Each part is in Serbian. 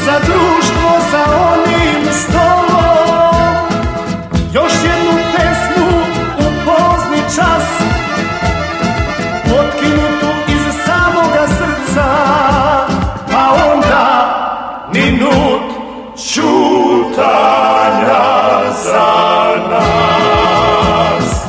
za društvo za onim stolom. Još jednu pesmu u pozni čas, otkinutu iz samoga srca, pa onda minut čutanja za nas.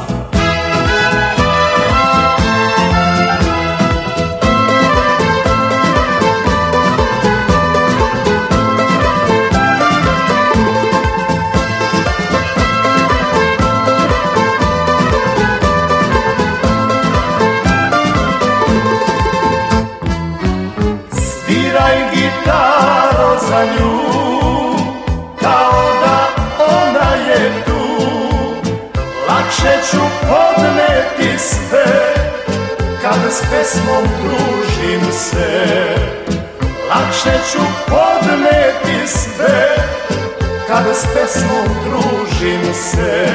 Sviraj gitaro za nju, kao da ona je tu. Lakše ću podneti sve, kad s pesmom družim se. Lakše ću podneti sve, kad s pesmom družim se.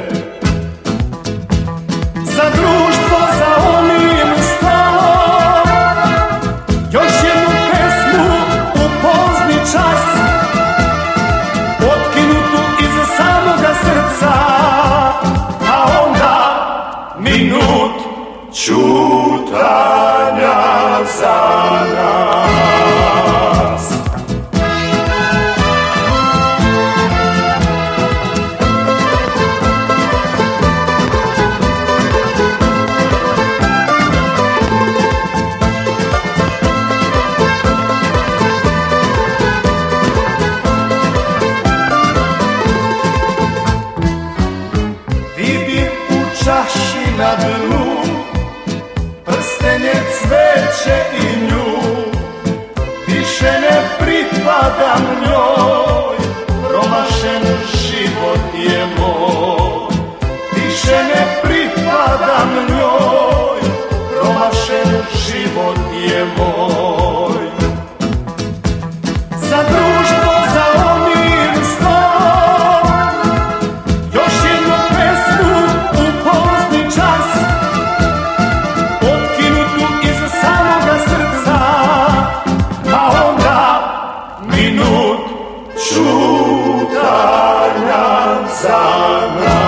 Za društvo za onim stolom, još jednu pesmu u pozni čas, otkinutu iz samoga srca, a onda minut čutanja za nas. Čaši na dnu, prstenje, cveće i nju. Više ne pripadam njoj, promašen život je moj. Više ne pripadam njoj, promašen život je moj. Za društvo za onim stolom, još jednu pesmu u pozni čas, otkinutu iz samoga srca, a onda minut čutanja za nas.